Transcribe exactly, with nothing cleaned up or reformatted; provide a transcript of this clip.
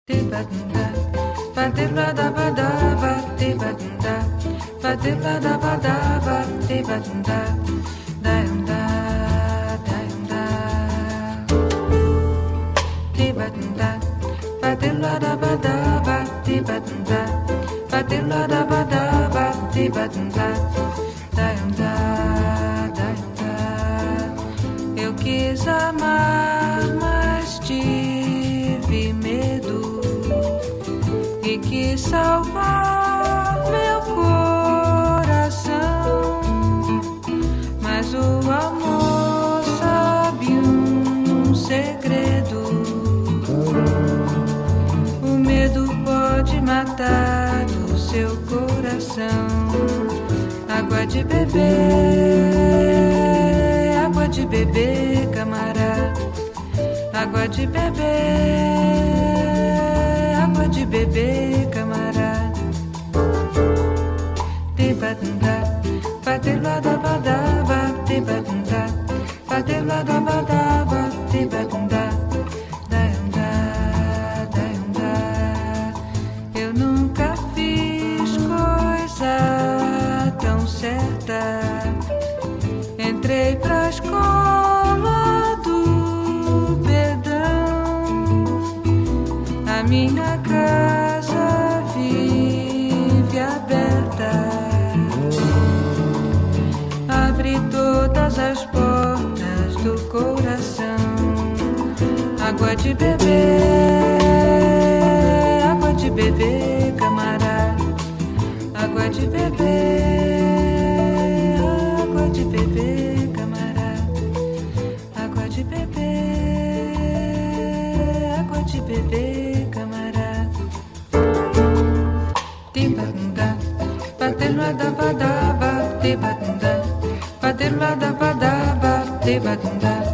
Tibadunda, badilladabadaba, tibadunda, badilladabadaba, tibadunda, dayunda, dayunda. Tibadunda, badilladabadaba, tibadunda, badilladabadaba, tibadunda, dayunda, dayunda. Eu quis amar, mas tive medo e quis salvar meu coração, mas o amor sabe um segredo. O medo pode matar o seu coração. Água de beber, água de beber, camarada. Água de beber, água de beber, camarada. Tibadunda, badilladabadaba, tibadunda, badilladabadaba, tibadunda, dayunda, dayunda. Eu nunca fiz coisa tão certa. Entrei pra escola do perdão. A minha casa vive aberta. Abre todas as portas do coração. Água de beber, água de beber, camarada. Água de beber, água de beber, camarada. Água de beber, água de beber, camarada. Tibadunda, badilladabadaba, tibadunda, badilladabadaba, tibadunda.